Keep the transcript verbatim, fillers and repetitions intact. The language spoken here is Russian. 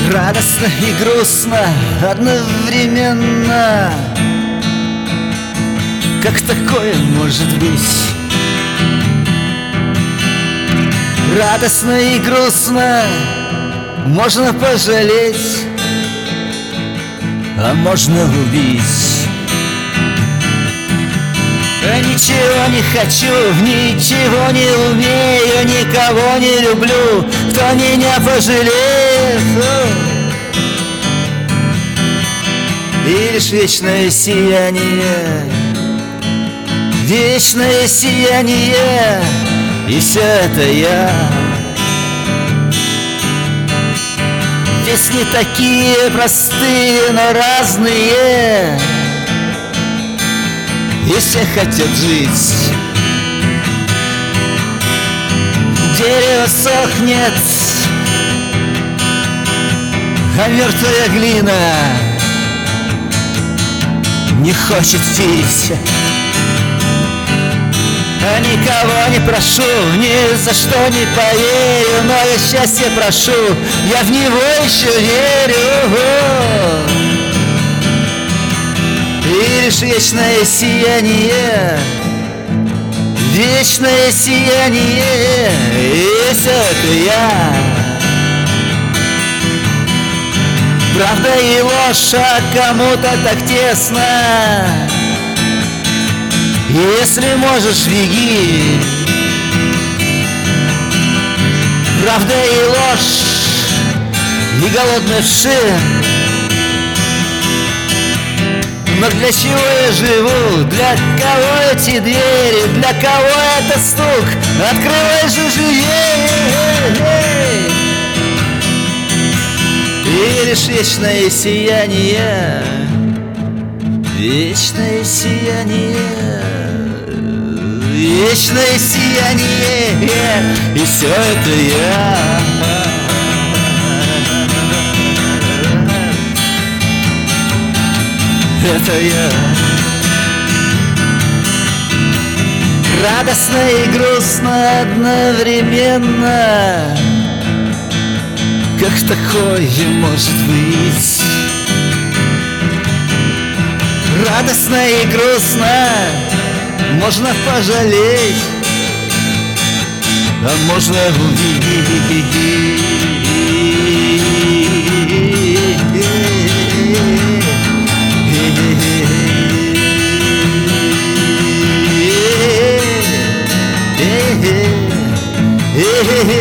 Радостно и грустно одновременно. Как такое может быть? Радостно и грустно можно пожалеть, а можно убить. Я ничего не хочу, ничего не умею, никого не люблю, кто меня пожалеет. И лишь вечное сияние, вечное сияние, и все это я. Песни такие простые, но разные, и все хотят жить. Дерево сохнет, а мертвая глина не хочет пить. А никого не прошу, ни за что не поверю, но я счастье прошу, я в него еще верю. И лишь вечное сияние, вечное сияние, и все это я. Правда и ложь, а кому-то так тесно. Если можешь, беги. Правда и ложь, и голодный вши. Но для чего я живу? Для кого эти двери? Для кого это стук? Открывай же живее. И лишь вечное сияние, вечное сияние, вечное сияние, и все это я. Это я. Радостно и грустно одновременно. Как такое может быть? Радостно и грустно можно пожалеть, а можно увидеть. Hey, hey, hey.